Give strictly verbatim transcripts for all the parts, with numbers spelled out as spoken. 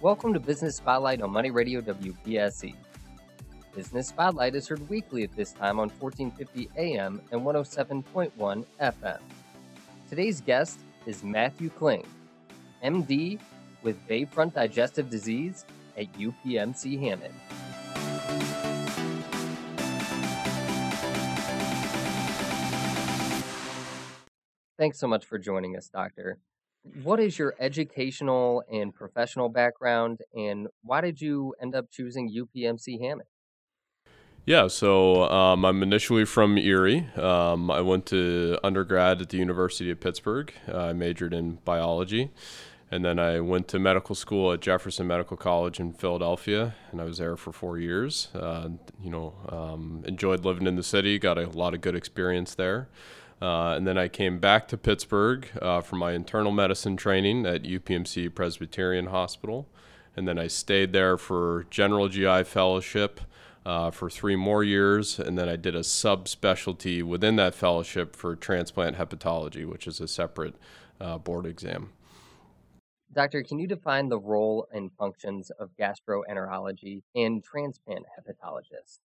Welcome to Business Spotlight on Money Radio W P S E. Business Spotlight is heard weekly at this time on fourteen fifty A M and one oh seven point one F M. Today's guest is Matthew Kling, M D with Bayfront Digestive Disease at U P M C Hammond. Thanks so much for joining us, Doctor. What is your educational and professional background, and why did you end up choosing U P M C Hammond? Yeah, so um, I'm initially from Erie. Um, I went to undergrad at the University of Pittsburgh. Uh, I majored in biology. And then I went to medical school at Jefferson Medical College in Philadelphia, and I was there for four years. Uh, you know, um, enjoyed living in the city, got a lot of good experience there. Uh, and then I came back to Pittsburgh uh, for my internal medicine training at U P M C Presbyterian Hospital. And then I stayed there for general G I fellowship uh, for three more years. And then I did a subspecialty within that fellowship for transplant hepatology, which is a separate uh, board exam. Doctor, can you define the role and functions of gastroenterology and transplant hepatologists?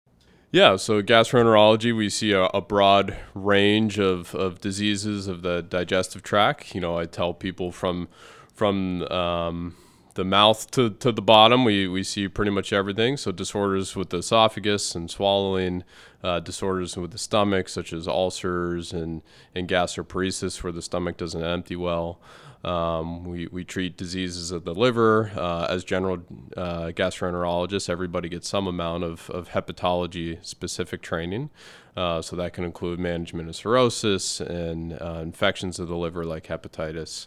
Yeah, so gastroenterology, we see a, a broad range of, of diseases of the digestive tract. You know, I tell people from from um, the mouth to, to the bottom, we, we see pretty much everything. So disorders with the esophagus and swallowing, uh, disorders with the stomach, such as ulcers and, and gastroparesis, where the stomach doesn't empty well. Um, we, we treat diseases of the liver. Uh, as general uh, gastroenterologists, everybody gets some amount of, of hepatology-specific training. Uh, so that can include management of cirrhosis and uh, infections of the liver like hepatitis.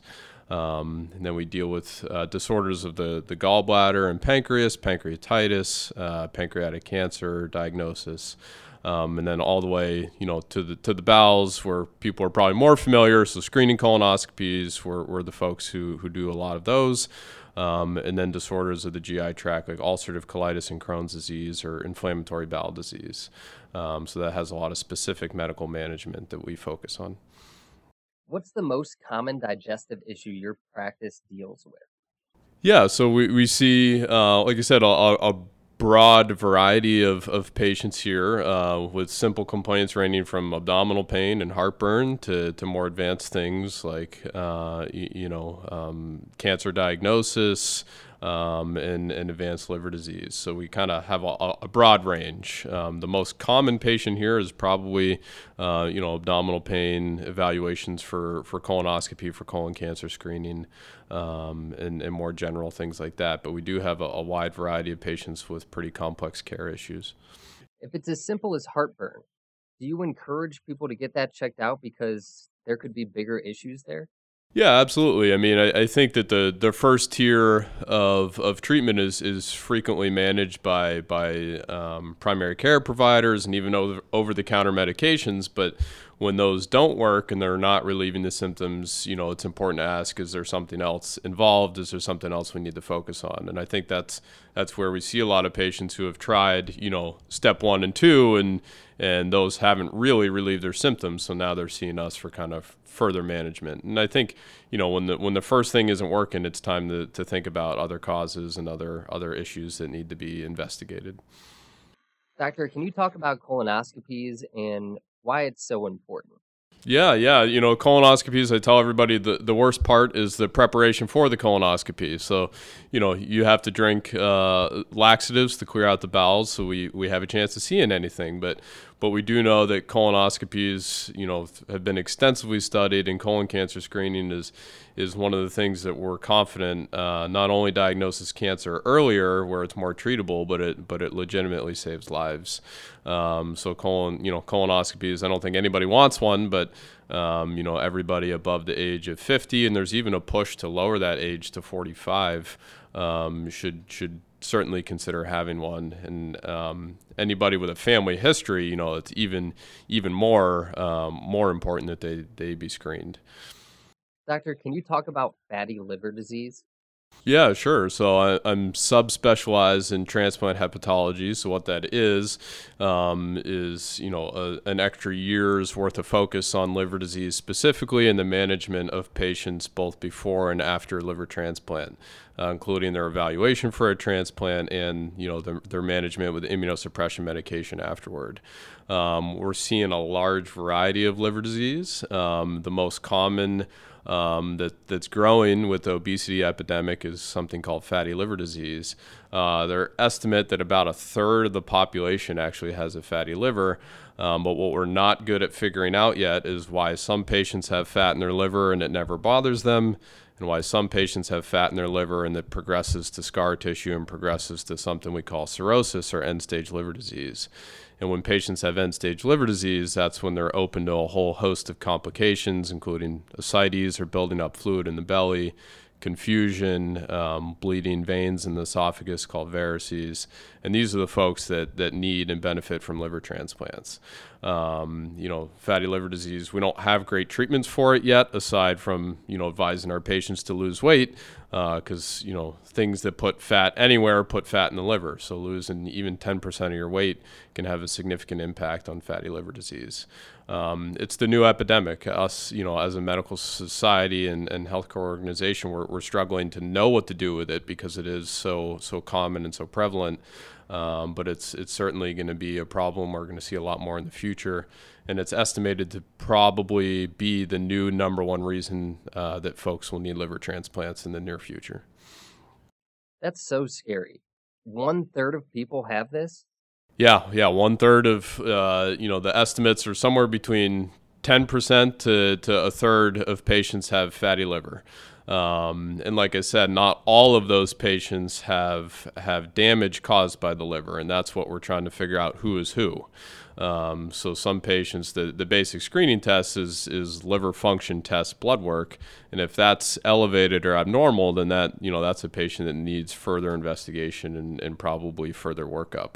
Um, and then we deal with uh, disorders of the, the gallbladder and pancreas, pancreatitis, uh, pancreatic cancer diagnosis. Um, and then all the way, you know, to the to the bowels, where people are probably more familiar. So screening colonoscopies, we're, we're the folks who, who do a lot of those. Um, and then disorders of the G I tract, like ulcerative colitis and Crohn's disease or inflammatory bowel disease. Um, so that has a lot of specific medical management that we focus on. What's the most common digestive issue your practice deals with? Yeah, so we, we see, uh, like I said, a, a broad variety of, of patients here uh, with simple complaints ranging from abdominal pain and heartburn to, to more advanced things like, uh, you, you know, um, cancer diagnosis um, and, and advanced liver disease. So we kind of have a, a broad range. Um, the most common patient here is probably, uh, you know, abdominal pain, evaluations for, for colonoscopy, for colon cancer screening, um, and, and more general things like that. But we do have a, a wide variety of patients with pretty complex care issues. If it's as simple as heartburn, do you encourage people to get that checked out because there could be bigger issues there? Yeah, absolutely. I mean, I, I think that the, the first tier of, of treatment is, is frequently managed by by um, primary care providers and even over, over-the-counter medications. But when those don't work and they're not relieving the symptoms, you know, it's important to ask, is there something else involved? Is there something else we need to focus on? And I think that's that's where we see a lot of patients who have tried, you know, step one and two, and and those haven't really relieved their symptoms. So now they're seeing us for kind of further management. And I think, you know, when the when the first thing isn't working, it's time to, to think about other causes and other other issues that need to be investigated. Doctor, can you talk about colonoscopies and why it's so important? Yeah, yeah. You know, colonoscopies, I tell everybody the, the worst part is the preparation for the colonoscopy. So, you know, you have to drink uh, laxatives to clear out the bowels so we, we have a chance of seeing anything. But but we do know that colonoscopies, you know, have been extensively studied, and colon cancer screening is is one of the things that we're confident uh, not only diagnoses cancer earlier where it's more treatable, but it but it legitimately saves lives. Um, so colon, you know, colonoscopies, I don't think anybody wants one, but um, you know, everybody above the age of fifty, and there's even a push to lower that age to forty-five, um, should should certainly consider having one. And um, anybody with a family history, you know, it's even even more um, more important that they they be screened. Doctor, can you talk about fatty liver disease? Yeah, sure. So I, I'm subspecialized in transplant hepatology. So what that is um, is you know a, an extra year's worth of focus on liver disease, specifically in the management of patients both before and after liver transplant, uh, including their evaluation for a transplant and you know their, their management with immunosuppression medication afterward. Um, we're seeing a large variety of liver disease. Um, the most common Um, that that's growing with the obesity epidemic is something called fatty liver disease. Uh, their estimate that about a third of the population actually has a fatty liver, um, but what we're not good at figuring out yet is why some patients have fat in their liver and it never bothers them, and why some patients have fat in their liver and it progresses to scar tissue and progresses to something we call cirrhosis or end-stage liver disease. And when patients have end-stage liver disease, that's when they're open to a whole host of complications, including ascites or building up fluid in the belly, confusion, um, bleeding veins in the esophagus called varices. And these are the folks that, that need and benefit from liver transplants. Um, you know, fatty liver disease, we don't have great treatments for it yet, aside from, you know, advising our patients to lose weight, because, uh, you know, things that put fat anywhere put fat in the liver. So losing even ten percent of your weight can have a significant impact on fatty liver disease. Um, it's the new epidemic. Us, you know, as a medical society and, and healthcare organization, we're, we're struggling to know what to do with it because it is so so common and so prevalent. Um, but it's it's certainly going to be a problem. We're going to see a lot more in the future, and it's estimated to probably be the new number one reason uh, that folks will need liver transplants in the near future. That's so scary. One third of people have this? Yeah, yeah. One third of, uh, you know, the estimates are somewhere between ten percent to, to a third of patients have fatty liver. Um, and like I said, not all of those patients have have damage caused by the liver, and that's what we're trying to figure out, who is who. Um, so some patients, the, the basic screening test is is liver function test blood work, and if that's elevated or abnormal, then that you know that's a patient that needs further investigation and, and probably further workup.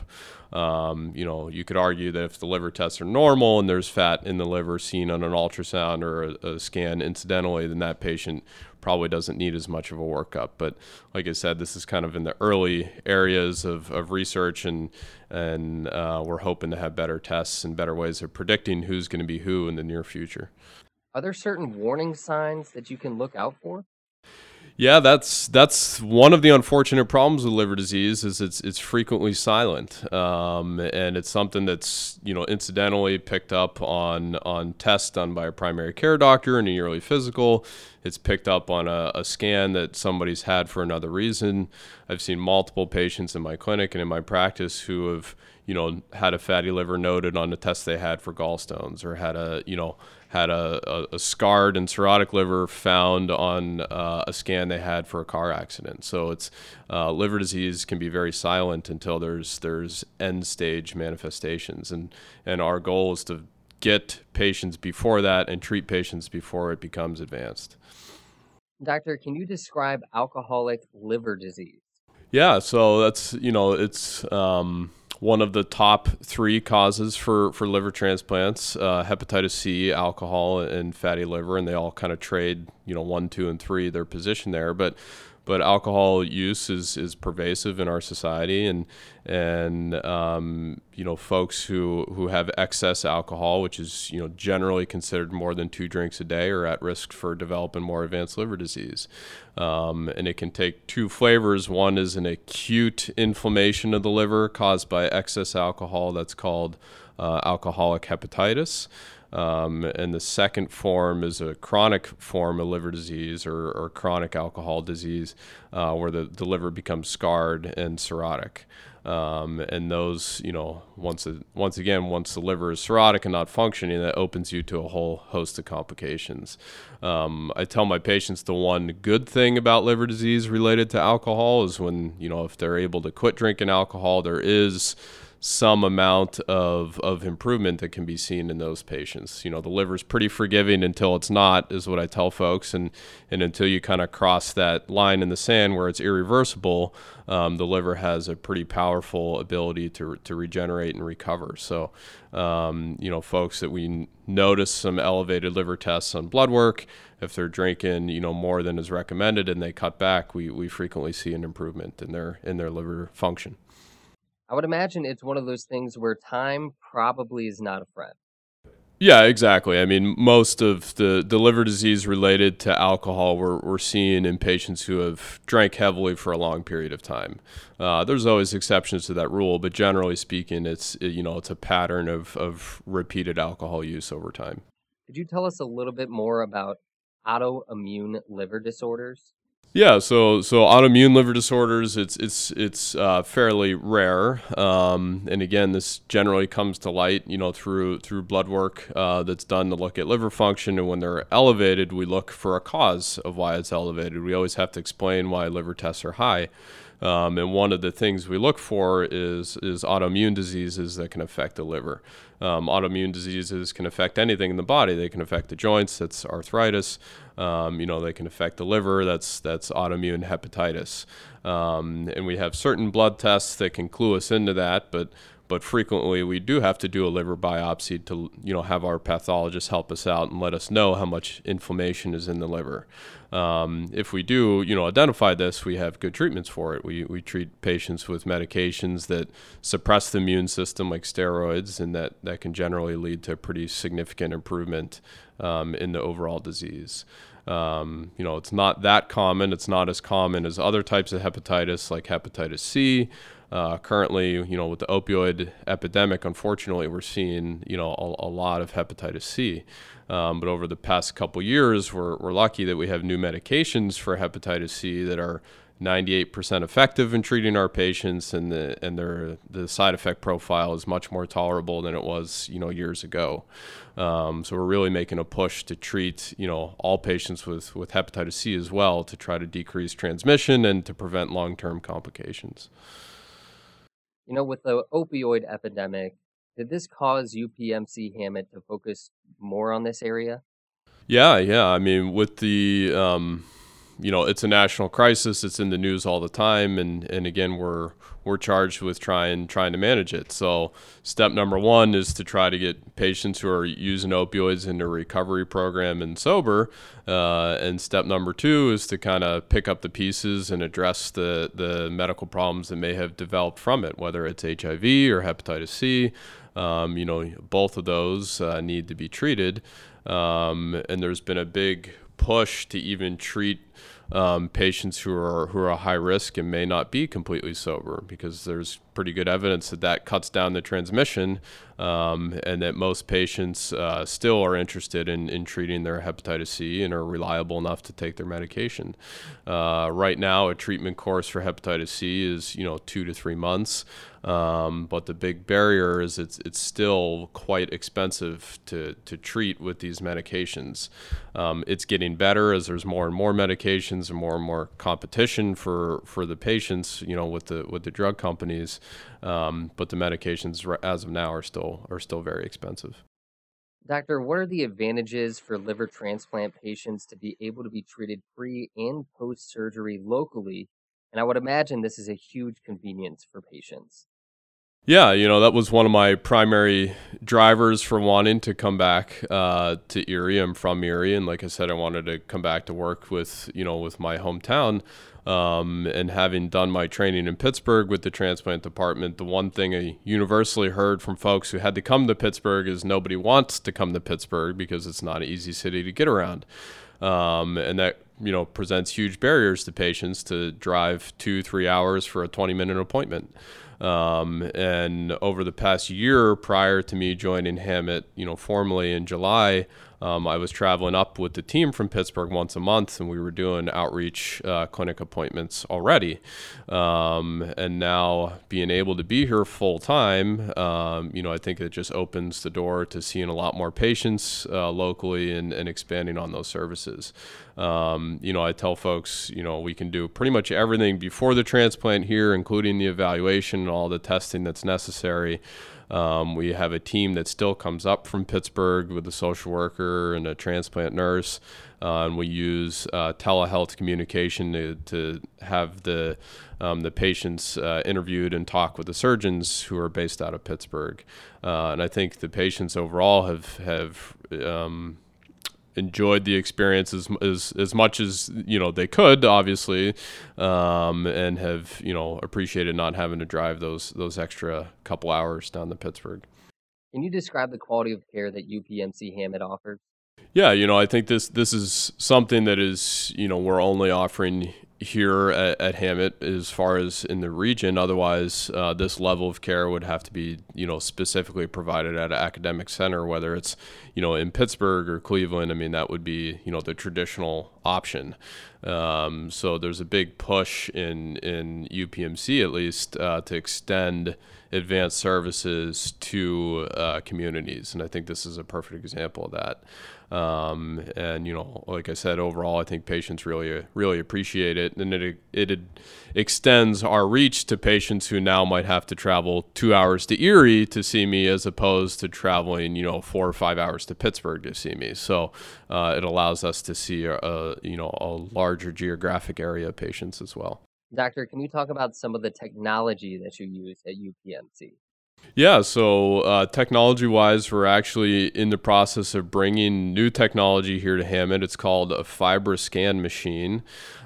Um, you know, you could argue that if the liver tests are normal and there's fat in the liver seen on an ultrasound or a, a scan incidentally, then that patient probably doesn't need as much of a workup. But like I said, this is kind of in the early areas of, of research, and and uh, we're hoping to have better tests and better ways of predicting who's going to be who in the near future. Are there certain warning signs that you can look out for? Yeah, that's that's one of the unfortunate problems with liver disease is it's it's frequently silent, um, and it's something that's you know incidentally picked up on on tests done by a primary care doctor in a yearly physical. It's picked up on a, a scan that somebody's had for another reason. I've seen multiple patients in my clinic and in my practice who have you know had a fatty liver noted on a test they had for gallstones, or had a you know had a, a, a scarred and cirrhotic liver found on uh, a scan they had for a car accident. So it's uh, liver disease can be very silent until there's there's end stage manifestations, and and our goal is to get patients before that and treat patients before it becomes advanced. Doctor, can you describe alcoholic liver disease? Yeah, so that's you know it's um, one of the top three causes for, for liver transplants: uh, hepatitis C, alcohol, and fatty liver, and they all kind of trade you know one, two, and three their position there. But but alcohol use is, is pervasive in our society, and and um, you know folks who, who have excess alcohol, which is you know generally considered more than two drinks a day, are at risk for developing more advanced liver disease. Um, and it can take two flavors. One is an acute inflammation of the liver caused by excess alcohol. That's called uh, alcoholic hepatitis. Um, and the second form is a chronic form of liver disease, or, or chronic alcohol disease, uh, where the, the liver becomes scarred and cirrhotic. Um, and those, you know, once it, once again, once the liver is cirrhotic and not functioning, that opens you to a whole host of complications. Um, I tell my patients the one good thing about liver disease related to alcohol is when, you know, if they're able to quit drinking alcohol, there is some amount of, of improvement that can be seen in those patients. You know, the liver's pretty forgiving until it's not, is what I tell folks. And, and until you kind of cross that line in the sand where it's irreversible, um, the liver has a pretty powerful ability to, to regenerate and recover. So, um, you know, folks that we notice some elevated liver tests on blood work, if they're drinking, you know, more than is recommended and they cut back, we, we frequently see an improvement in their, in their liver function. I would imagine it's one of those things where time probably is not a friend. Yeah, exactly. I mean, most of the, the liver disease related to alcohol we're, we're seeing in patients who have drank heavily for a long period of time. Uh, there's always exceptions to that rule, but generally speaking, it's, it, you know, it's a pattern of, of repeated alcohol use over time. Could you tell us a little bit more about autoimmune liver disorders? Yeah, so so autoimmune liver disorders, it's it's it's uh, fairly rare, um, and again, this generally comes to light, you know, through through blood work uh, that's done to look at liver function, and when they're elevated, we look for a cause of why it's elevated. We always have to explain why liver tests are high, um, and one of the things we look for is is autoimmune diseases that can affect the liver. Um, autoimmune diseases can affect anything in the body. They can affect the joints. That's arthritis. Um, you know, they can affect the liver. That's that's autoimmune hepatitis. Um, and we have certain blood tests that can clue us into that, but but frequently we do have to do a liver biopsy to, you know, have our pathologist help us out and let us know how much inflammation is in the liver. Um, if we do, you know, identify this, we have good treatments for it. We we treat patients with medications that suppress the immune system, like steroids, and that, that can generally lead to pretty significant improvement um, in the overall disease. Um, you know, it's not that common. It's not as common as other types of hepatitis, like hepatitis C. Uh, currently, you know, with the opioid epidemic, unfortunately, we're seeing, you know, a, a lot of hepatitis C. Um, but over the past couple years, we're, we're lucky that we have new medications for hepatitis C that are ninety-eight percent effective in treating our patients, and the and their the side effect profile is much more tolerable than it was, you know, years ago. Um, so we're really making a push to treat, you know, all patients with, with hepatitis C as well, to try to decrease transmission and to prevent long-term complications. You know, with the opioid epidemic, did this cause U P M C Hammett to focus more on this area? Yeah, yeah. I mean, with the, um, you know, it's a national crisis. It's in the news all the time, and, and again, we're we're charged with trying trying to manage it. So, step number one is to try to get patients who are using opioids into a recovery program and sober. Uh, and step number two is to kind of pick up the pieces and address the the medical problems that may have developed from it, whether it's H I V or hepatitis C. Um, you know, both of those uh, need to be treated. Um, and there's been a big push to even treat um, patients who are who are high risk and may not be completely sober, because there's pretty good evidence that that cuts down the transmission, um, and that most patients uh, still are interested in, in treating their hepatitis C and are reliable enough to take their medication. Uh, right now, a treatment course for hepatitis C is, you know, two to three months. Um, but the big barrier is it's it's still quite expensive to, to treat with these medications. Um, it's getting better as there's more and more medications and more and more competition for, for the patients, you know, with the with the drug companies. Um, but the medications as of now are still are still very expensive. Doctor, what are the advantages for liver transplant patients to be able to be treated pre and post surgery locally? And I would imagine this is a huge convenience for patients. Yeah, you know, that was one of my primary drivers for wanting to come back uh, to Erie. I'm from Erie, and like I said, I wanted to come back to work with, you know, with my hometown. Um, and having done my training in Pittsburgh with the transplant department, the one thing I universally heard from folks who had to come to Pittsburgh is nobody wants to come to Pittsburgh because it's not an easy city to get around. Um, and that, you know, presents huge barriers to patients to drive two, three hours for a twenty minute appointment. Um, and over the past year prior to me joining Hammett, you know, formally in July, um, I was traveling up with the team from Pittsburgh once a month, and we were doing outreach uh, clinic appointments already. Um, and now being able to be here full time, um, you know, I think it just opens the door to seeing a lot more patients uh, locally and, and expanding on those services. Um, you know, I tell folks, you know, we can do pretty much everything before the transplant here, including the evaluation and all the testing that's necessary. Um, we have a team that still comes up from Pittsburgh with a social worker and a transplant nurse. Uh, and we use uh, telehealth communication to, to have the um, the patients uh, interviewed and talk with the surgeons who are based out of Pittsburgh. Uh, and I think the patients overall have have um, enjoyed the experience as, as as much as you know they could, obviously, um, and have you know appreciated not having to drive those those extra couple hours down to Pittsburgh. Can you describe the quality of care that U P M C Hammett offers? Yeah, you know, I think this this is something that is, you know, we're only offering here at, at Hammett as far as in the region. Otherwise, uh, this level of care would have to be, you know, specifically provided at an academic center, whether it's, you know, in Pittsburgh or Cleveland. I mean, that would be, you know, the traditional option. Um, so there's a big push in, in U P M C, at least, uh, to extend advanced services to uh, communities. And I think this is a perfect example of that. Um, and, you know, like I said, overall, I think patients really, really appreciate it. And it, it extends our reach to patients who now might have to travel two hours to Erie to see me, as opposed to traveling, you know, four or five hours to Pittsburgh to see me. So uh, it allows us to see, a, a, you know, a larger geographic area of patients as well. Doctor, can you talk about some of the technology that you use at U P M C? Yeah, so uh, technology-wise, we're actually in the process of bringing new technology here to Hammett. It's called a FibroScan machine,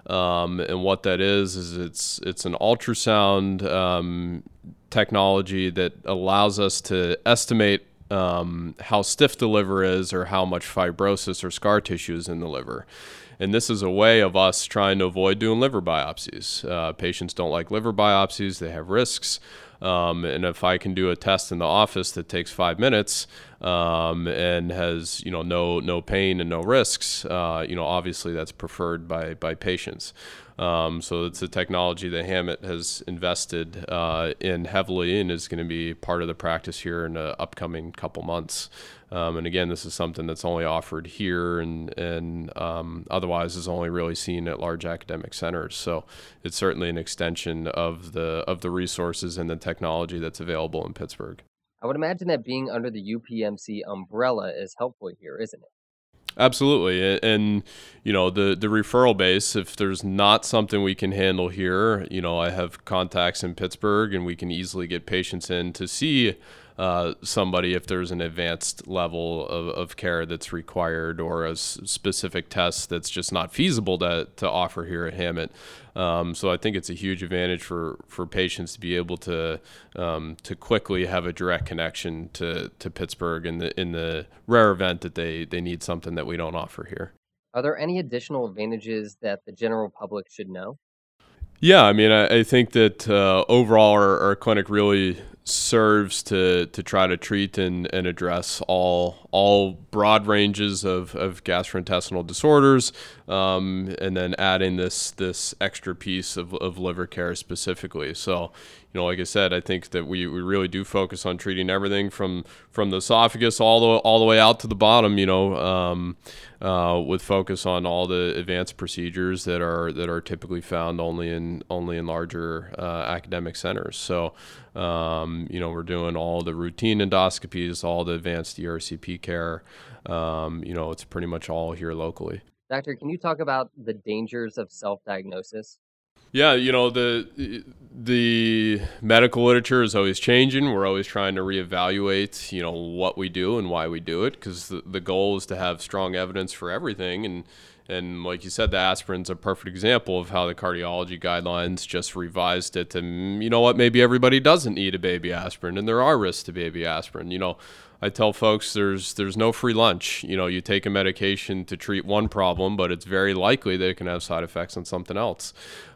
um, and what that is is it's it's an ultrasound um, technology that allows us to estimate um, how stiff the liver is, or how much fibrosis or scar tissue is in the liver. And this is a way of us trying to avoid doing liver biopsies. Uh, patients don't like liver biopsies; they have risks. Um, and if I can do a test in the office that takes five minutes um, and has you know no no pain and no risks, uh, you know obviously that's preferred by by patients. Um, so it's a technology that Hammett has invested uh, in heavily and is going to be part of the practice here in the upcoming couple months. Um, and again, this is something that's only offered here and, and um, otherwise is only really seen at large academic centers. So it's certainly an extension of the of the resources and the technology that's available in Pittsburgh. I would imagine that being under the U P M C umbrella is helpful here, isn't it? Absolutely. And, you know, the, the referral base, if there's not something we can handle here, you know, I have contacts in Pittsburgh and we can easily get patients in to see uh, somebody if there's an advanced level of, of care that's required, or a s- specific test that's just not feasible to, to offer here at Hammett. Um, so I think it's a huge advantage for, for patients to be able to um, to quickly have a direct connection to, to Pittsburgh in the in the rare event that they, they need something that we don't offer here. Are there any additional advantages that the general public should know? Yeah, I mean, I, I think that uh, overall our, our clinic really serves to to try to treat and, and address all all broad ranges of, of gastrointestinal disorders, um, and then adding this this extra piece of, of liver care specifically. So, you know, like I said, I think that we, we really do focus on treating everything from from the esophagus all the all the way out to the bottom. You know, um, uh, with focus on all the advanced procedures that are that are typically found only in only in larger uh, academic centers. So, um, you know, we're doing all the routine endoscopies, all the advanced E R C P care. Um, you know, it's pretty much all here locally. Doctor, can you talk about the dangers of self-diagnosis? Yeah, you know, the the medical literature is always changing. We're always trying to reevaluate, you know, what we do and why we do it, because the, the goal is to have strong evidence for everything. And and like you said, the aspirin's a perfect example of how the cardiology guidelines just revised it to, you know what, maybe everybody doesn't need a baby aspirin, and there are risks to baby aspirin. You know, I tell folks there's there's no free lunch. You know, you take a medication to treat one problem, but it's very likely that it can have side effects on something else.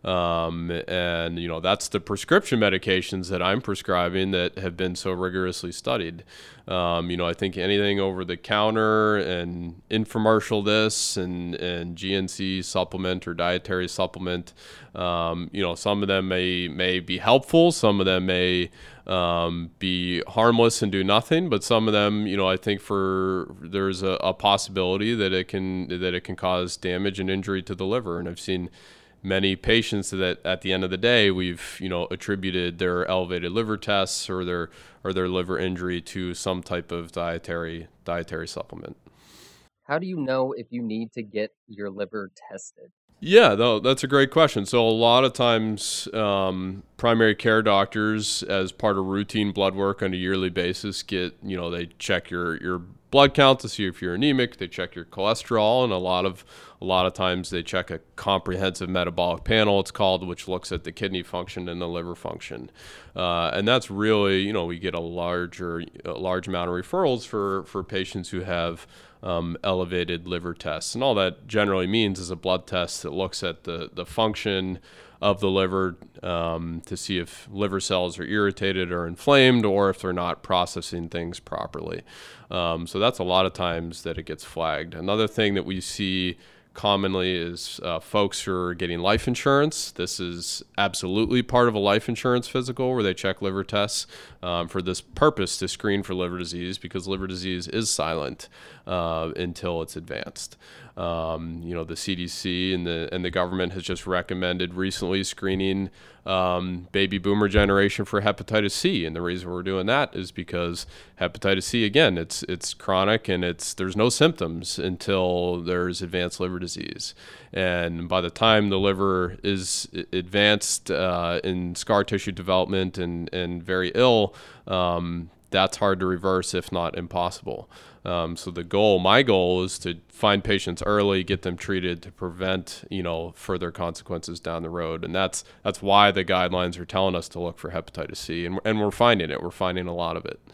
Um, and, you know, that's the prescription medications that I'm prescribing that have been so rigorously studied. Um, you know, I think anything over the counter and infomercial this and, and G N C supplement or dietary supplement, um, you know, some of them may, may be helpful. Some of them may um, be harmless and do nothing, but some of them, you know, I think for there's a, a possibility that it can that it can cause damage and injury to the liver. And I've seen many patients that at the end of the day we've you know attributed their elevated liver tests or their or their liver injury to some type of dietary dietary supplement. How do you know if you need to get your liver tested? Yeah, though, that's a great question. So a lot of times, um, primary care doctors, as part of routine blood work on a yearly basis, get you know they check your your blood count to see if you're anemic. They check your cholesterol, and a lot of a lot of times they check a comprehensive metabolic panel, it's called, which looks at the kidney function and the liver function. Uh, and that's really you know we get a larger a large amount of referrals for for patients who have Um, elevated liver tests. And all that generally means is a blood test that looks at the, the function of the liver um, to see if liver cells are irritated or inflamed or if they're not processing things properly. Um, so that's a lot of times that it gets flagged. Another thing that we see commonly is uh, folks who are getting life insurance. This is absolutely part of a life insurance physical where they check liver tests um, for this purpose, to screen for liver disease, because liver disease is silent uh, until it's advanced. Um, you know, the C D C and the and the government has just recommended recently screening um, baby boomer generation for hepatitis C, and the reason we're doing that is because hepatitis C, again, it's it's chronic and it's there's no symptoms until there's advanced liver disease, and by the time the liver is advanced uh, in scar tissue development and and very ill, um, that's hard to reverse, if not impossible. Um, so the goal, my goal, is to find patients early, get them treated to prevent, you know, further consequences down the road. And that's that's why the guidelines are telling us to look for hepatitis C, and and we're finding it. We're finding a lot of it.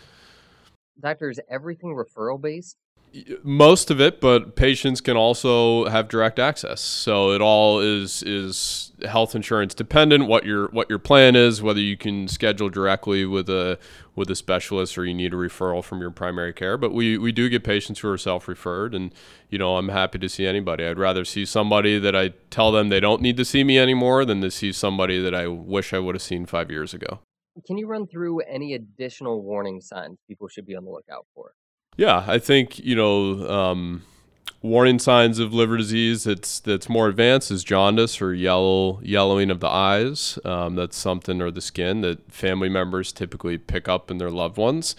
Doctor, is everything referral based? Most of it, but patients can also have direct access. So it all is is health insurance dependent. What your what your plan is, whether you can schedule directly with a with a specialist or you need a referral from your primary care. But we we do get patients who are self-referred, and you know I'm happy to see anybody. I'd rather see somebody that I tell them they don't need to see me anymore than to see somebody that I wish I would have seen five years ago. Can you run through any additional warning signs people should be on the lookout for? Yeah, I think, you know, um, warning signs of liver disease that's that's more advanced is jaundice or yellow yellowing of the eyes. Um, that's something, or the skin, that family members typically pick up in their loved ones.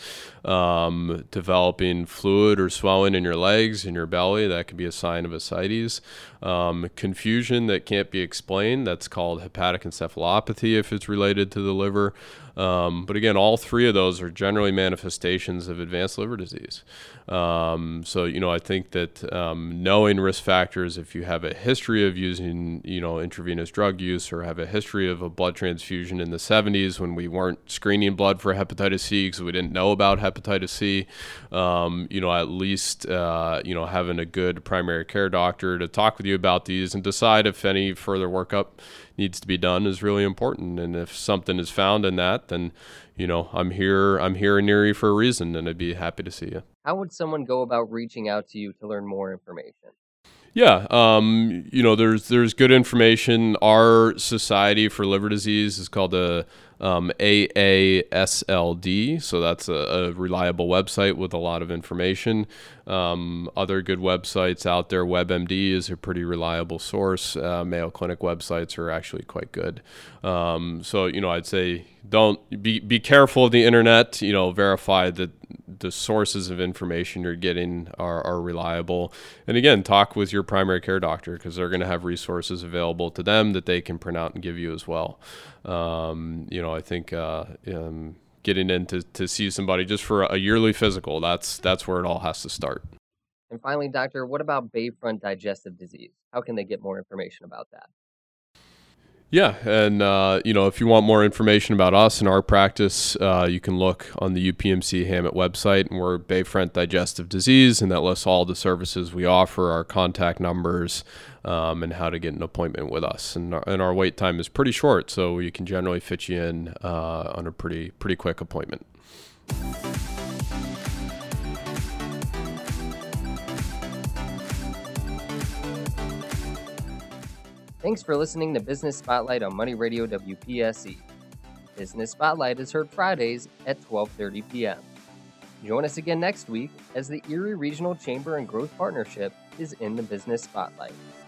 Um, developing fluid or swelling in your legs, in your belly, that could be a sign of ascites. Um, confusion that can't be explained, that's called hepatic encephalopathy if it's related to the liver. Um, but again, all three of those are generally manifestations of advanced liver disease. Um, so, you know, I think that um, knowing risk factors, if you have a history of using, you know, intravenous drug use, or have a history of a blood transfusion in the seventies when we weren't screening blood for hepatitis C because we didn't know about hepatitis C, um, you know, at least, uh, you know, having a good primary care doctor to talk with you about these and decide if any further workup needs to be done is really important. And if something is found in that, then, you know, I'm here, I'm here near you for a reason, and I'd be happy to see you. How would someone go about reaching out to you to learn more information? Yeah, um, you know, there's there's good information. Our Society for Liver Disease is called the um, A A S L D, so that's a, a reliable website with a lot of information. Um, other good websites out there, WebMD is a pretty reliable source. Uh, Mayo Clinic websites are actually quite good. Um, so, you know, I'd say don't be be careful of the internet. You know, verify that the sources of information you're getting are, are reliable. And again, talk with your primary care doctor, because they're going to have resources available to them that they can print out and give you as well. Um, you know, I think uh, um, getting in to, to see somebody just for a yearly physical, that's that's where it all has to start. And finally, doctor, what about Bayfront digestive disease? How can they get more information about that? Yeah, and uh, you know, if you want more information about us and our practice, uh, you can look on the U P M C Hammett website, and we're Bayfront Digestive Disease, and that lists all the services we offer, our contact numbers, um, and how to get an appointment with us. And our, and our wait time is pretty short, so we can generally fit you in uh, on a pretty pretty quick appointment. Thanks for listening to Business Spotlight on Money Radio W P S E. Business Spotlight is heard Fridays at twelve thirty p.m. Join us again next week as the Erie Regional Chamber and Growth Partnership is in the Business Spotlight.